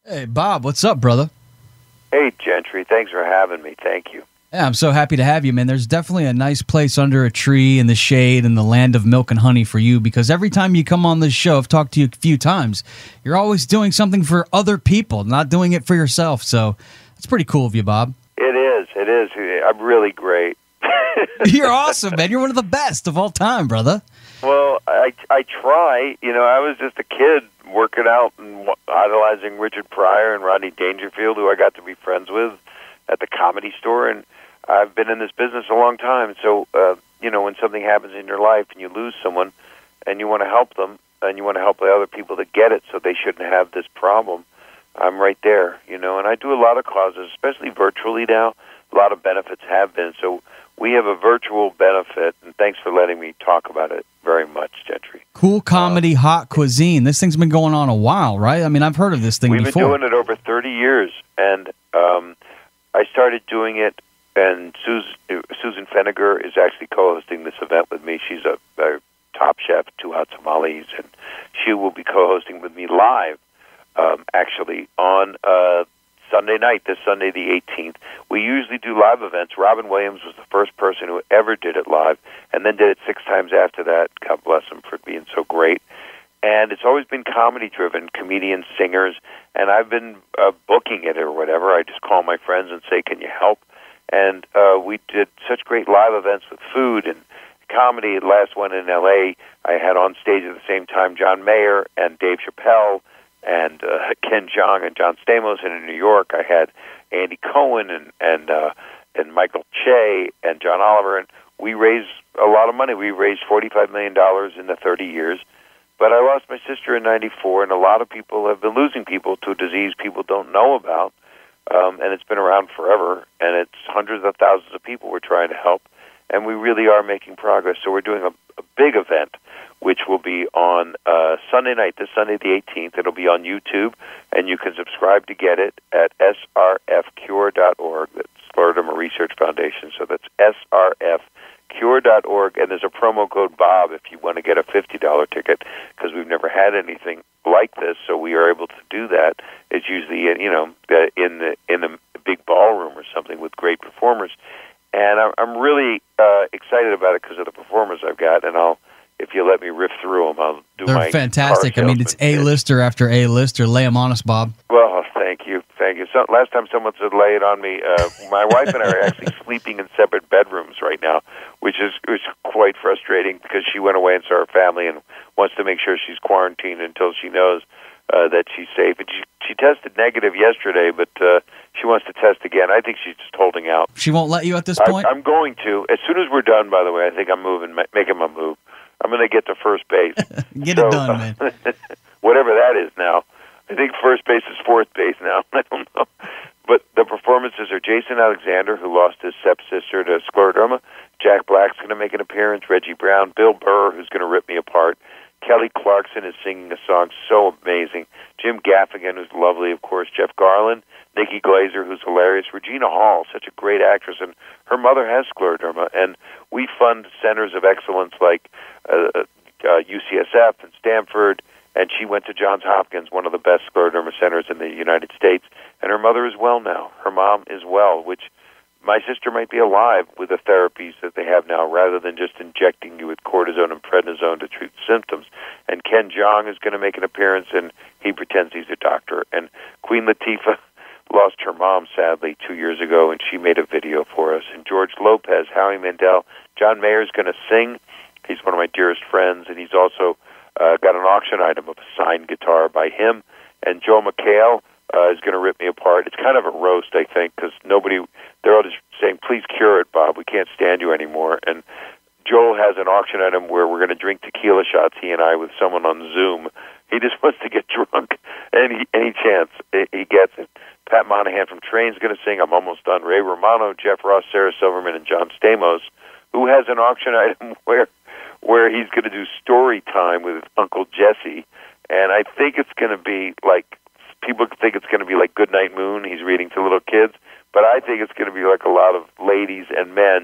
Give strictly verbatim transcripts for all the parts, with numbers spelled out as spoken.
Hey, Bob, what's up, brother? Hey, Gentry. Thanks for having me. Thank you. Yeah, I'm so happy to have you, man. There's definitely a nice place under a tree in the shade in the land of milk and honey for you, because every time you come on this show, I've talked to you a few times, you're always doing something for other people, not doing it for yourself. So it's pretty cool of you, Bob. It is. It is. I'm really great. You're awesome, man. You're one of the best of all time, brother. Well, I, I try. You know, I was just a kid working out and idolizing Richard Pryor and Rodney Dangerfield, who I got to be friends with at the Comedy Store, and I've been in this business a long time. So, uh, you know, when something happens in your life and you lose someone and you want to help them and you want to help the other people that get it so they shouldn't have this problem, I'm right there, you know. And I do a lot of causes, especially virtually now. A lot of benefits have been. So we have a virtual benefit, and thanks for letting me talk about it very much, Gentry. Cool Comedy um, Hot Cuisine. This thing's been going on a while, right? I mean, I've heard of this thing we've before. We've been doing it over thirty years, and um, I started doing it, and Susan, Susan Feniger is actually co-hosting this event with me. She's a, a top chef, Two Hot Tamales, and she will be co-hosting with me live, um, actually, on uh, Sunday night, this Sunday the eighteenth. We usually do live events. Robin Williams was the first person who ever did it live, and then did it six times after that. God bless him for being so great. And it's always been comedy-driven, comedians, singers, and I've been uh, booking it or whatever. I just call my friends and say, can you help? And uh, we did such great live events with food and comedy. The last one in L A, I had on stage at the same time John Mayer and Dave Chappelle and uh, Ken Jeong and John Stamos. And in New York, I had Andy Cohen and and uh, and Michael Che and John Oliver. And we raised a lot of money. We raised forty-five million dollars in the thirty years. But I lost my sister in ninety-four, and a lot of people have been losing people to a disease people don't know about. Um, and it's been around forever, and it's hundreds of thousands of people we're trying to help, and we really are making progress. So we're doing a, a big event, which will be on uh, Sunday night, this Sunday the eighteenth. It'll be on YouTube, and you can subscribe to get it at S R F cure dot org. That's Scleroderma Research Foundation, so that's S R F cure dot org, and there's a promo code BOB if you want to get a fifty dollars ticket, because we've never had anything like this, so we are able to do that. It's usually, you know, in the in a big ballroom or something with great performers, and I'm really uh, excited about it because of the performers I've got, and I'll, if you let me riff through them, I'll do They're my fantastic. I mean, it's A-lister after A-lister. Lay them on us, Bob. Well, thank you. Thank you. So, last time someone said lay it on me, uh, my wife and I are actually sleeping in separate bedrooms right now, which is, which is quite frustrating because she went away and saw her family and wants to make sure she's quarantined until she knows uh, that she's safe. And she, she tested negative yesterday, but uh, she wants to test again. I think she's just holding out. She won't let you at this point? I, I'm going to. As soon as we're done, by the way, I think I'm moving, making my move. I'm going to get to first base. Get so, it done, man. Uh, whatever that is now. I think first base is fourth base now. I don't know. But the performances are Jason Alexander, who lost his stepsister to scleroderma. Jack Black's going to make an appearance. Reggie Brown. Bill Burr, who's going to rip me apart. Kelly Clarkson is singing a song so amazing. Jim Gaffigan, who's lovely, of course. Jeff Garland. Nikki Glazer, who's hilarious. Regina Hall, such a great actress, and her mother has scleroderma. And we fund centers of excellence like uh, uh, U C S F and Stanford, and she went to Johns Hopkins, one of the best scleroderma centers in the United States. And her mother is well now. Her mom is well, which my sister might be alive with the therapies that they have now, rather than just injecting you with cortisone and prednisone to treat symptoms. And Ken Jeong is going to make an appearance, and he pretends he's a doctor. And Queen Latifah lost her mom, sadly, two years ago, and she made a video for us. And George Lopez, Howie Mandel, John Mayer's going to sing. He's one of my dearest friends, and he's also uh, got an auction item of a signed guitar by him. And Joel McHale uh, is going to rip me apart. It's kind of a roast, I think, because nobody, they're all just saying, please cure it, Bob. We can't stand you anymore. And Joel has an auction item where we're going to drink tequila shots, he and I, with someone on Zoom. He just wants to get drunk any any chance he gets it. Pat Monahan from Train's going to sing. I'm almost done. Ray Romano, Jeff Ross, Sarah Silverman, and John Stamos, who has an auction item where where he's going to do story time with Uncle Jesse. And I think it's going to be like, people think it's going to be like Goodnight Moon. He's reading to little kids. But I think it's going to be like a lot of ladies and men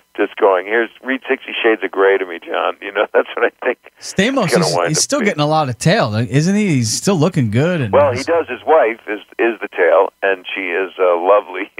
just going, here's read Sixty Shades of Grey to me, John. You know, that's what I think. Stamos, he's, he's still getting a lot of tail, isn't he? He's still looking good. And well, he does. His wife is is the tail, and she is uh, lovely.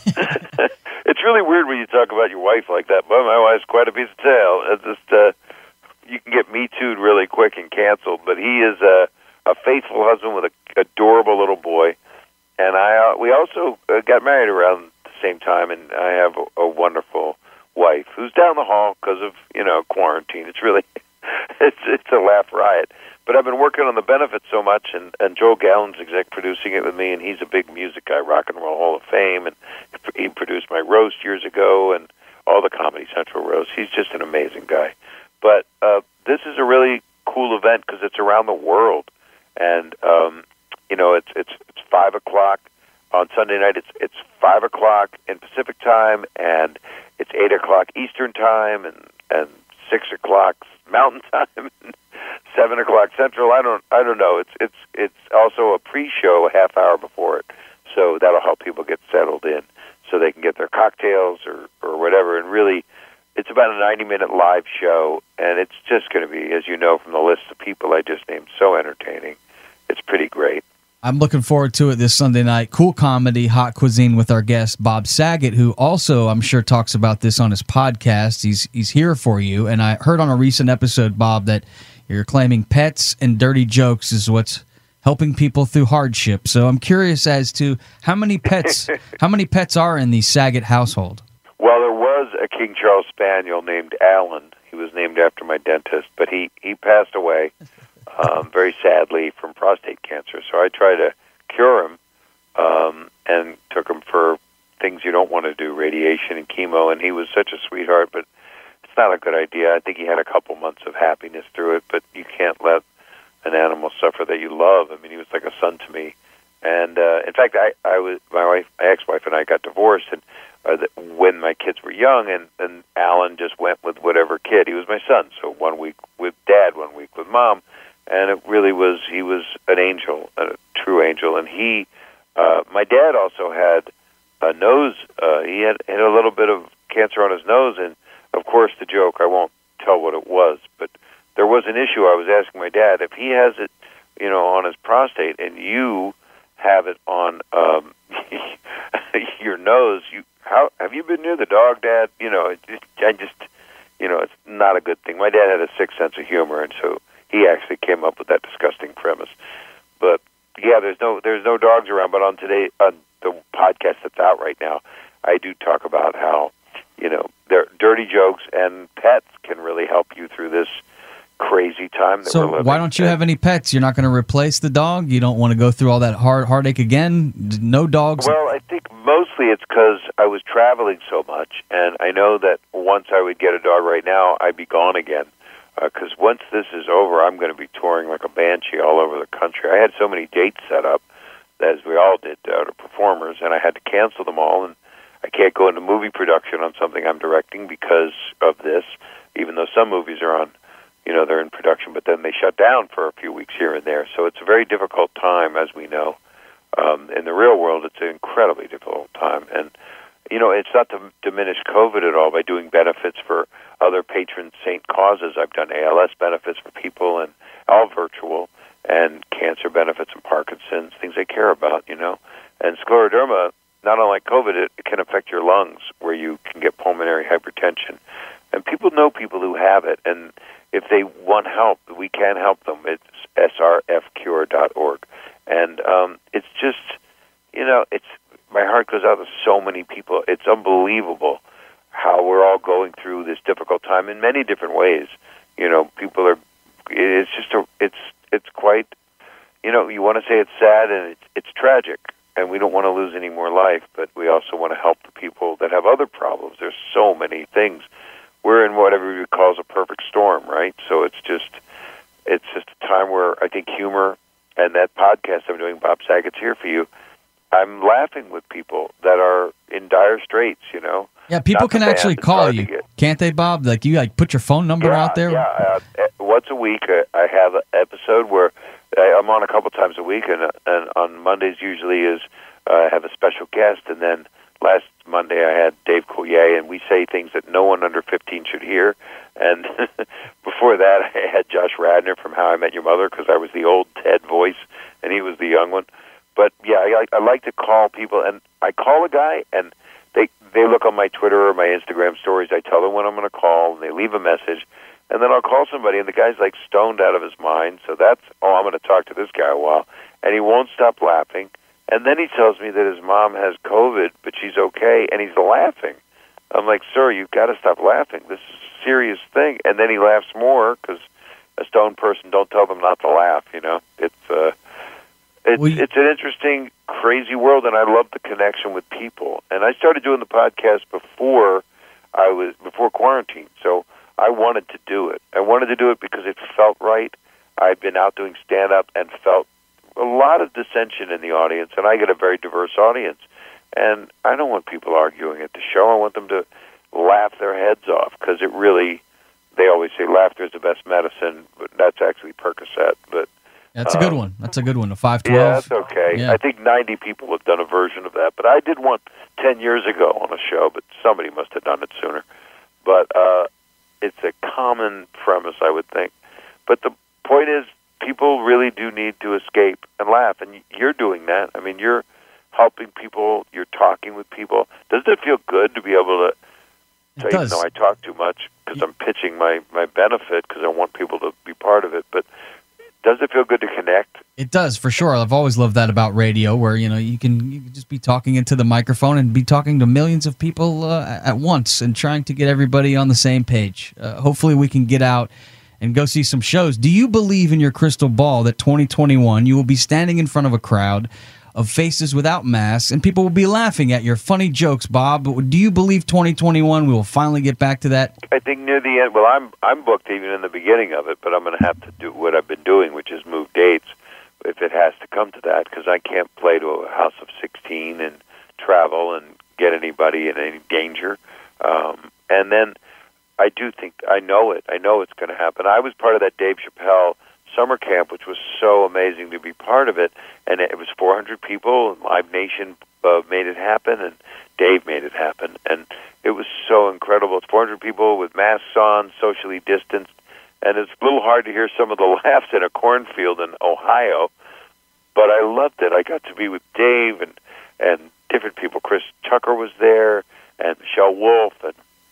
It's really weird when you talk about your wife like that. But my wife's quite a piece of tail. It's just uh, you can get Me Too'd really quick and canceled. But he is a, a faithful husband with a adorable little boy. And I uh, we also uh, got married around the same time, and I have a, a wonderful wife who's down the hall because of, you know, quarantine. It's really, it's it's a laugh riot. But I've been working on the benefits so much, and, and Joel Gallen's exec producing it with me, and he's a big music guy, Rock and Roll Hall of Fame, and he produced my roast years ago and all the Comedy Central roasts. He's just an amazing guy. But uh, this is a really cool event because it's around the world, and um, you know, it's it's it's five o'clock on Sunday night. It's it's five o'clock in Pacific time, and it's eight o'clock Eastern time, and and six o'clock Mountain time, and seven o'clock Central. I don't I don't know. It's it's it's also a pre-show a half hour before it, so that'll help people get settled in, so they can get their cocktails or or whatever. And really, it's about a ninety minute live show, and it's just going to be, as you know from the list of people I just named, so entertaining. It's pretty great. I'm looking forward to it this Sunday night. Cool comedy, hot cuisine with our guest, Bob Saget, who also, I'm sure, talks about this on his podcast. He's he's here for you. And I heard on a recent episode, Bob, that you're claiming pets and dirty jokes is what's helping people through hardship. So I'm curious as to how many pets how many pets are in the Saget household? Well, there was a King Charles Spaniel named Alan. He was named after my dentist, but he, he passed away. Um, very sadly, from prostate cancer. So I tried to cure him um, and took him for things you don't want to do, radiation and chemo, and he was such a sweetheart, but it's not a good idea. I think he had a couple months of happiness through it, but you can't let an animal suffer that you love. I mean, he was like a son to me. And uh, in fact, I, I was my wife, my ex-wife and I got divorced, and uh, the, when my kids were young, and, and Alan just went with whatever kid. He was my son, so one week with Dad, one week with Mom. And it really was, he was an angel, a true angel. And he, uh, my dad also had a nose, uh, he had, had a little bit of cancer on his nose. And, of course, the joke, I won't tell what it was, but there was an issue. I was asking my dad, if he has it, you know, on his prostate and you have it on um, your nose, you how have you been near the dog, Dad? You know, it just, I just, you know, it's not a good thing. My dad had a sick sense of humor, and so he actually came up with that disgusting premise. But yeah, there's no there's no dogs around. But on today on the podcast that's out right now, I do talk about how, you know, their dirty jokes and pets can really help you through this crazy time that so we're living. Why don't you have any pets? You're not going to replace the dog? You don't want to go through all that hard heartache again? No dogs? Well, I think mostly it's because I was traveling so much, and I know that once I would get a dog right now, I'd be gone again. Because uh, once this is over, I'm going to be touring like a banshee all over the country. I had so many dates set up, as we all did, uh, to performers, and I had to cancel them all, and I can't go into movie production on something I'm directing because of this, even though some movies are on, you know, they're in production, but then they shut down for a few weeks here and there. So it's a very difficult time, as we know. Um, in the real world, it's an incredibly difficult time. And, you know, it's not to diminish COVID at all by doing benefits for other patron saint causes. I've done A L S benefits for people, and all virtual, and cancer benefits and Parkinson's, things I care about, you know. And scleroderma, not unlike COVID, it, it can affect your lungs, where you can get pulmonary hypertension. And people know people who have it, and if they want help, we can help them. It's S R F cure dot org. And um, it's just, you know, it's my heart goes out to so many people. It's unbelievable how we're all going through this difficult time in many different ways. You know, people are, it's just, a, it's it's quite, you know, you want to say it's sad and it's, it's tragic, and we don't want to lose any more life, but we also want to help the people that have other problems. There's so many things. We're in what everybody calls a perfect storm, right? So it's just, it's just a time where I think humor, and that podcast I'm doing, Bob Saget's Here For You, I'm laughing with people that are in dire straits, you know. Yeah, people Not can the actually band, it's call hard to you, get. can't they, Bob? Like, you like put your phone number Yeah, out there? Yeah, uh, once a week uh, I have an episode where I, I'm on a couple times a week, and, uh, and on Mondays usually is uh, I have a special guest, and then last Monday I had Dave Coulier, and we say things that no one under fifteen should hear. And before that, I had Josh Radnor from How I Met Your Mother, because I was the old Ted voice, and he was the young one. But, yeah, I, I like to call people, and I call a guy, and they they look on my Twitter or my Instagram stories. I tell them when I'm going to call, and they leave a message, and then I'll call somebody, and the guy's, like, stoned out of his mind. So that's, oh, I'm going to talk to this guy a while. And he won't stop laughing. And then he tells me that his mom has COVID, but she's okay, and he's laughing. I'm like, sir, you've got to stop laughing. This is a serious thing. And then he laughs more, because a stoned person, don't tell them not to laugh, you know. It's uh, it's, well, you- it's an interesting, crazy world, and I love the connection with people. And I started doing the podcast before I was before quarantine, so I wanted to do it. I wanted to do it because it felt right. I'd been out doing stand-up and felt a lot of dissension in the audience, and I get a very diverse audience. And I don't want people arguing at the show. I want them to laugh their heads off, because it really, they always say laughter is the best medicine, but that's actually Percocet. But That's a good um, one. That's a good one. A five twelve. yeah, that's okay. Yeah. I think ninety people have done a version of that, but I did one ten years ago on a show, but somebody must have done it sooner. But uh, it's a common premise, I would think. But the point is, people really do need to escape and laugh, and you're doing that. I mean, you're helping people, you're talking with people. Doesn't it feel good to be able to, It even does. though I talk too much, because I'm pitching my, my benefit, because I want people to be part of it, but does it feel good to connect? It does, for sure. I've always loved that about radio, where you know you can you can just be talking into the microphone and be talking to millions of people uh, at once and trying to get everybody on the same page. Uh, hopefully, we can get out and go see some shows. Do you believe in your crystal ball that twenty twenty-one you will be standing in front of a crowd of faces without masks and people will be laughing at your funny jokes, Bob? Do you believe twenty twenty-one we will finally get back to that? I think near the end, well, I'm I'm booked even in the beginning of it, but I'm going to have to do what I've been doing, which is move dates, if it has to come to that, because I can't play to a house of sixteen and travel and get anybody in any danger. Um, and then I do think, I know it, I know it's going to happen. I was part of that Dave Chappelle summer camp, which was so amazing to be part of it, and it was four hundred people, and Live Nation uh, made it happen, and Dave made it happen, and it was so incredible. It's four hundred people with masks on, socially distanced, and it's a little hard to hear some of the laughs in a cornfield in Ohio, but I loved it. I got to be with Dave and, and different people. Chris Tucker was there, and Michelle Wolf, and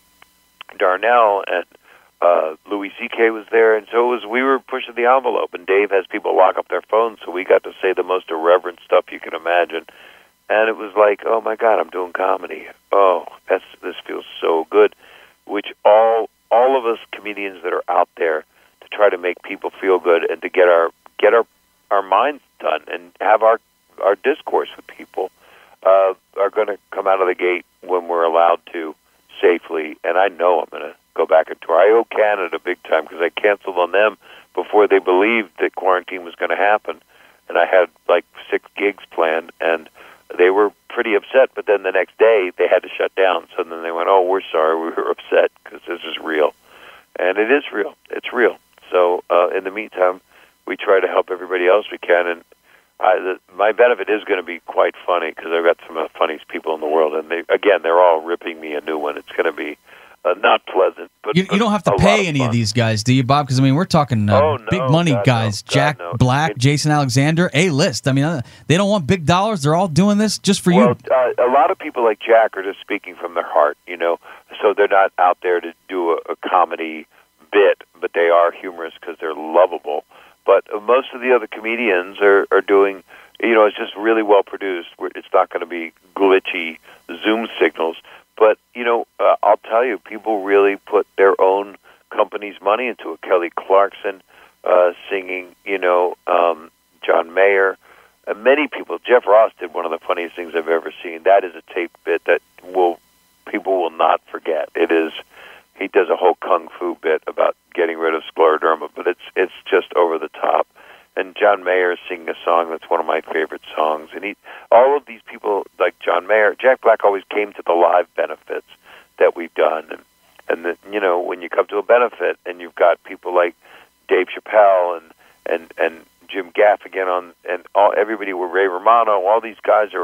Darnell, and Uh, Louis C K was there, and so it was, we were pushing the envelope, and Dave has people lock up their phones, so we got to say the most irreverent stuff you can imagine, and it was like, oh my God, I'm doing comedy. Oh, that's this feels so good, which all all of us comedians that are out there to try to make people feel good and to get our get our our minds done and have our our discourse with people uh, are going to come out of the gate when we're allowed to safely, and I know I'm going to go back and tour. I owe Canada big time, because I canceled on them before they believed that quarantine was going to happen, and I had like six gigs planned, and they were pretty upset, but then the next day they had to shut down, so then they went, oh, we're sorry, we were upset, because this is real. And it is real. It's real. So uh, in the meantime, we try to help everybody else we can, and I, the, my benefit is going to be quite funny, because I've got some of the funniest people in the world, and they, again, they're all ripping me a new one. It's going to be Uh, not pleasant, but You, you don't have to a lot pay of any fun. of these guys, do you, Bob? Because I mean, we're talking uh, Oh, no, big money God, guys. no. God, Jack no. Black, It- Jason Alexander, A list. I mean, uh, they don't want big dollars. They're all doing this just for Well, you. uh, a lot of people like Jack are just speaking from their heart, you know, so they're not out there to do a, a comedy bit, but they are humorous because they're lovable. But uh, most of the other comedians are, are doing, you know, it's just really well produced. It's not going to be glitchy Zoom signals. But, you know, uh, I'll tell you, people really put their own company's money into it. Kelly Clarkson uh, singing, you know, um, John Mayer, uh, many people. Jeff Ross did one of the funniest things I've ever seen. That is a tape bit that will people will not forget. It is, he does a whole kung fu bit about getting rid of scleroderma, but it's it's just over the top. And John Mayer is singing a song that's one of my favorite songs. And he, all of these people, like John Mayer, Jack Black always came to the live benefits that we've done. And, and the, you know, when you come to a benefit and you've got people like Dave Chappelle and, and, and Jim Gaffigan on, and all everybody with Ray Romano, all these guys are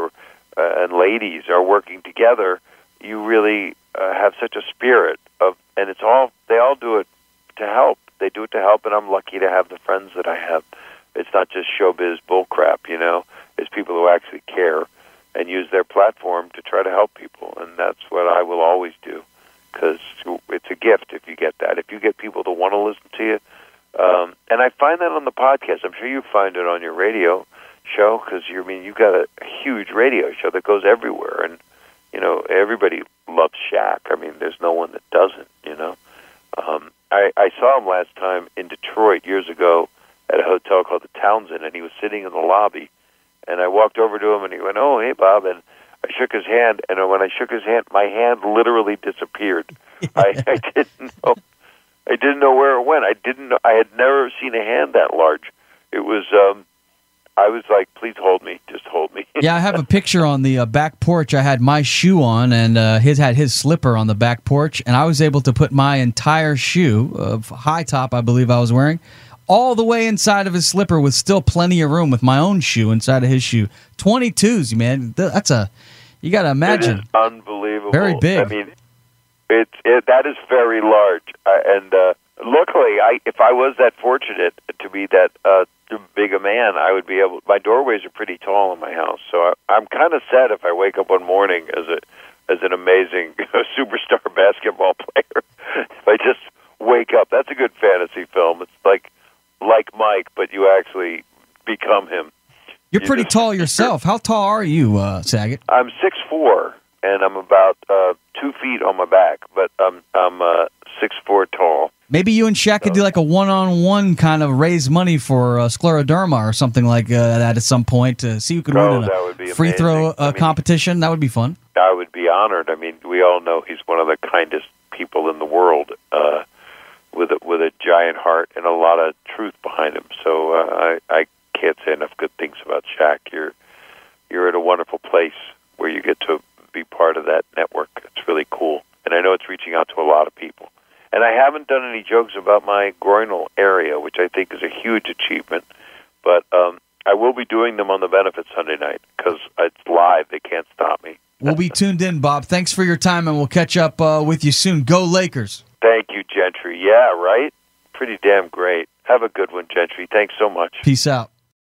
uh, and ladies are working together, you really uh, have such a spirit of, and it's all, they all do it to help. They do it to help, and I'm lucky to have the friends that I have. It's not just showbiz bullcrap, you know. It's people who actually care and use their platform to try to help people, and that's what I will always do, because it's a gift if you get that. If you get people to want to listen to you, um, and I find that on the podcast. I'm sure you find it on your radio show, because you I mean you've got a, a huge radio show that goes everywhere, and you know everybody loves Shaq. I mean, there's no one that doesn't. You know, um, I, I saw him last time in Detroit years ago at a hotel called the Townsend, and he was sitting in the lobby, and I walked over to him, and he went, "Oh, hey, Bob," and I shook his hand, and when I shook his hand, my hand literally disappeared. I, I didn't know, I didn't know where it went. I didn't know. I had never seen a hand that large. It was, um, I was like, "Please hold me, just hold me." Yeah, I have a picture on the uh, back porch. I had my shoe on, and uh, his had his slipper on the back porch, and I was able to put my entire shoe, uh, high top, I believe I was wearing, all the way inside of his slipper with still plenty of room with my own shoe inside of his shoe. twenty-twos, man. That's a, you got to imagine. It is unbelievable. Very big. I mean, it's it, that is very large. Uh, and uh, luckily, I if I was that fortunate to be that uh, big a man, I would be able, my doorways are pretty tall in my house. So I, I'm kind of sad if I wake up one morning as a as an amazing superstar basketball player. If I just wake up, that's a good fantasy film. It's like, like Mike, but you actually become him. You're you pretty just, tall yourself. How tall are you, uh, Saget? I'm six foot four, and I'm about uh, two feet on my back, but I'm I'm uh, six foot four tall. Maybe you and Shaq could do like a one-on-one kind of raise money for uh, scleroderma or something like uh, that at some point to see who could Oh, win that in would be a free amazing. throw uh, I mean, competition. That would be fun. I would be honored. I mean, we all know he's one of the kindest people in the world, uh, with a, with a giant heart and a lot of truth behind him. So uh, I I can't say enough good things about Shaq. You're you're at a wonderful place where you get to be part of that network. It's really cool, and I know it's reaching out to a lot of people. And I haven't done any jokes about my groinal area, which I think is a huge achievement. But um, I will be doing them on the benefit Sunday night because it's live. They can't stop me. We'll be tuned in, Bob. Thanks for your time, and we'll catch up uh, with you soon. Go Lakers. Thank you, Gentry. Yeah, right? Pretty damn great. Have a good one, Gentry. Thanks so much. Peace out.